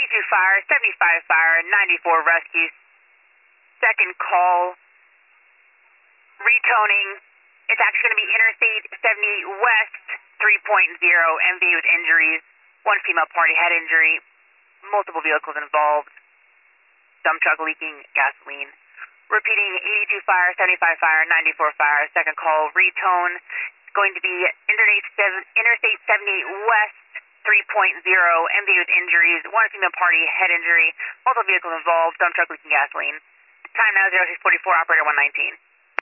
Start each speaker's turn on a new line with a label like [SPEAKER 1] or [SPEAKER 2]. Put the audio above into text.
[SPEAKER 1] fire, 75 fire, 94 rescue. Second call, retoning. It's actually going to be Interstate 78 West 3.0, MV with injuries. One female party head injury. Multiple vehicles involved. Dump truck leaking gasoline. Repeating, 82 fire, 75 fire, 94 fire. Second call, retone. It's going to be Interstate 78 West 3.0, MV with injuries. One female party head injury. Multiple vehicles involved. Dump truck leaking gasoline. Time now 0644, operator 119.